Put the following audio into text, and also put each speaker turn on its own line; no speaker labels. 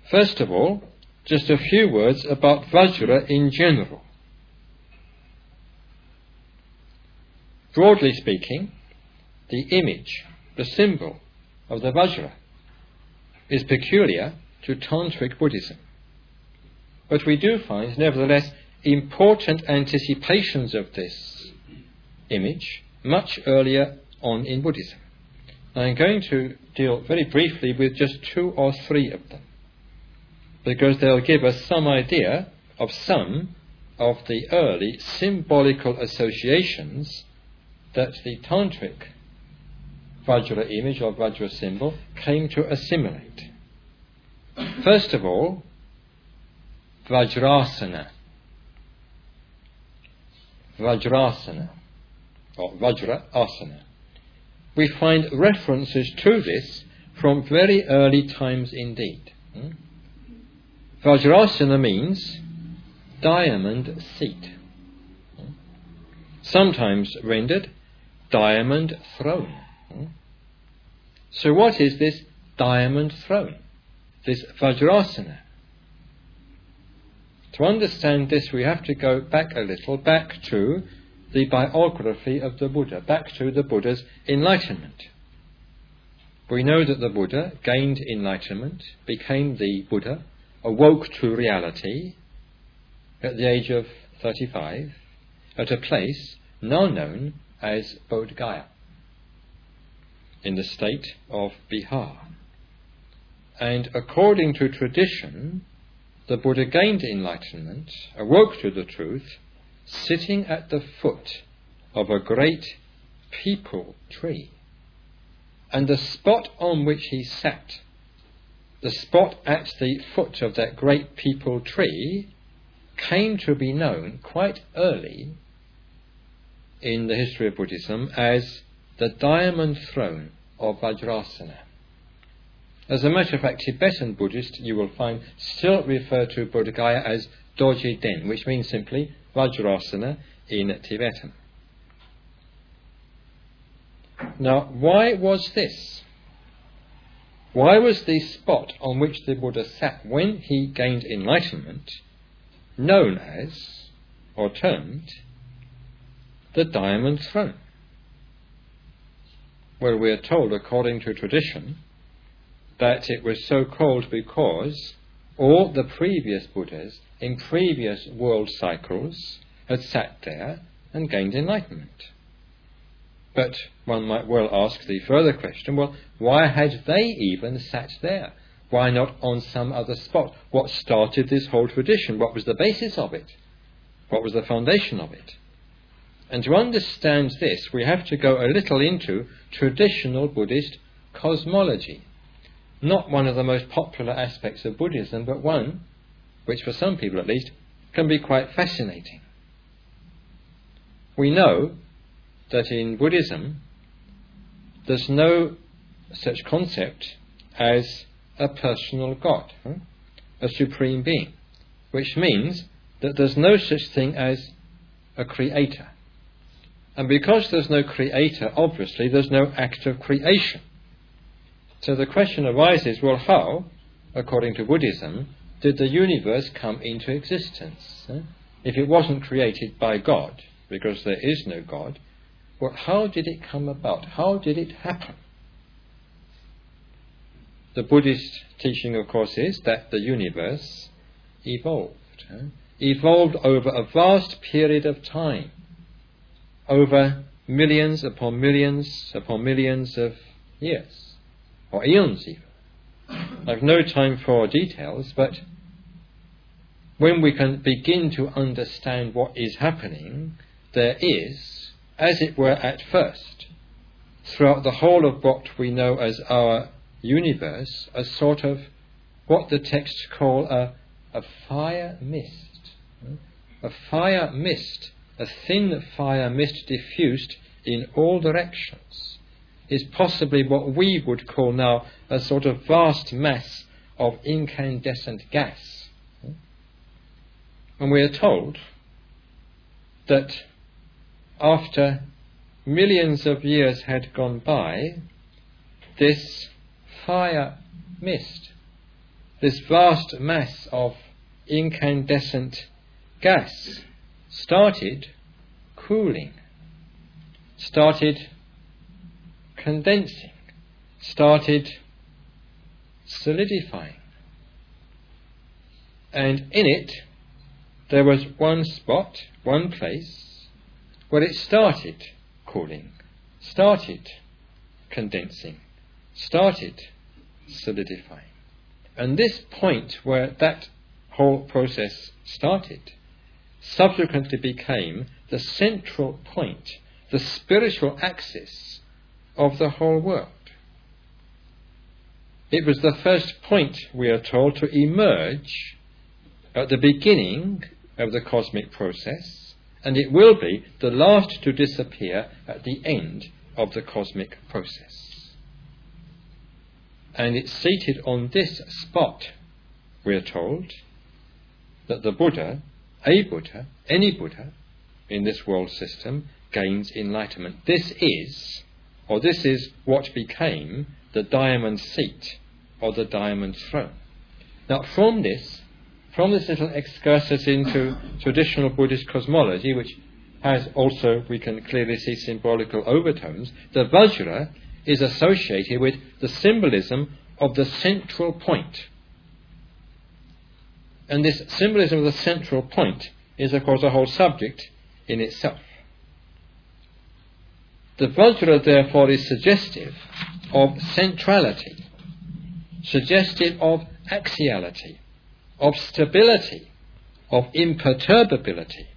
First of all, just a few words about Vajra in general. Broadly speaking, the image, the symbol of the Vajra is peculiar to Tantric Buddhism. But we do find, nevertheless, important anticipations of this image much earlier on in Buddhism. I'm going to deal very briefly with just 2 or 3 of them, because they'll give us some idea of some of the early symbolical associations that the Tantric Vajra image or Vajra symbol came to assimilate. First of all, Vajrasana. Vajrasana, or Vajra Asana. We find references to this from very early times indeed. Vajrasana means diamond seat. Sometimes rendered diamond throne. So what is this diamond throne, this Vajrasana? To understand this, we have to go back a little, back to the biography of the Buddha, back to the Buddha's enlightenment. We know that the Buddha gained enlightenment, became the Buddha, awoke to reality at the age of 35 at a place now known as Bodh Gaya in the state of Bihar. And according to tradition, the Buddha gained enlightenment, awoke to the truth, sitting at the foot of a great peepal tree. And the spot on which he sat, the spot at the foot of that great peepal tree, came to be known quite early in the history of Buddhism as the diamond throne of Vajrasana. As a matter of fact, Tibetan Buddhists, you will find, still refer to Bodh Gaya as Dorje Den, which means simply Vajrasana in Tibetan. Now, why was this? Why was the spot on which the Buddha sat when he gained enlightenment known as, or termed, the diamond throne? Well, we are told, according to tradition, that it was so called because all the previous Buddhas in previous world cycles had sat there and gained enlightenment. But one might well ask the further question, well, why had they even sat there? Why not on some other spot? What started this whole tradition? What was the basis of it? What was the foundation of it? And to understand this, we have to go a little into traditional Buddhist cosmology. Not one of the most popular aspects of Buddhism, but one which, for some people at least, can be quite fascinating. We know that in Buddhism there's no such concept as a personal God, a supreme being, which means that there's no such thing as a creator. And because there's no creator, obviously there's no act of creation. So the question arises, well, how, according to Buddhism, did the universe come into existence? If it wasn't created by God, because there is no God, well, how did it come about? How did it happen? The Buddhist teaching, of course, is that the universe evolved. Evolved over a vast period of time, over millions upon millions upon millions of years, or eons even. I've no time for details, but when we can begin to understand what is happening, there is, as it were at first, throughout the whole of what we know as our universe, a sort of what the texts call a fire mist. A fire mist, a thin fire mist diffused in all directions, is possibly what we would call now a sort of vast mass of incandescent gas. And we are told that after millions of years had gone by, this fire mist this vast mass of incandescent gas started cooling, started condensing, started solidifying. And in it there was one spot, one place, where it started cooling, started condensing, started solidifying. And this point where that whole process started subsequently became the central point, the spiritual axis of the whole world. It was the first point, we are told, to emerge at the beginning of the cosmic process, and it will be the last to disappear at the end of the cosmic process. And it's seated on this spot, we are told, that the Buddha, a Buddha, any Buddha in this world system, gains enlightenment. This is what became the diamond seat or the diamond throne. Now from this little excursus into traditional Buddhist cosmology, which has also, we can clearly see, symbolical overtones, the Vajra is associated with the symbolism of the central point. And this symbolism of the central point is, of course, a whole subject in itself. The Vajra, therefore, is suggestive of centrality, suggestive of axiality, of stability, of imperturbability.